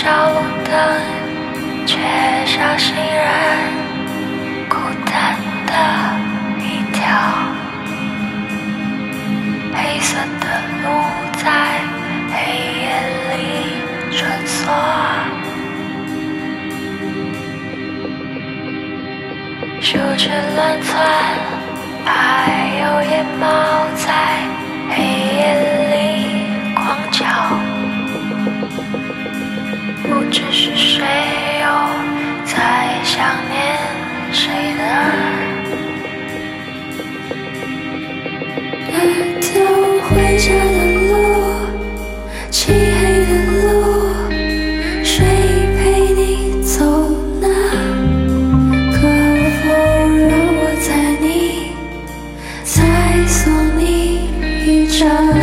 少路灯，缺少行人，孤单的一条黑色的路在黑夜里穿梭，树枝乱窜，还有野猫在黑夜里狂叫，不知是谁又在想念谁呢？ 那条回家的路，漆黑的路，谁陪你走呢？可否让我载你，再送你一程？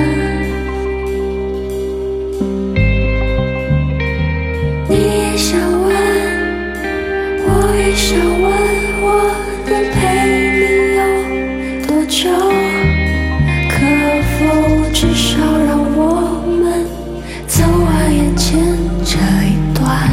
你也想问，我也想问，我能陪你有多久？可否至少让我们走完眼前这一段？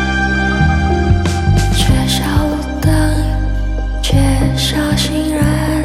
缺少路灯，缺少行人，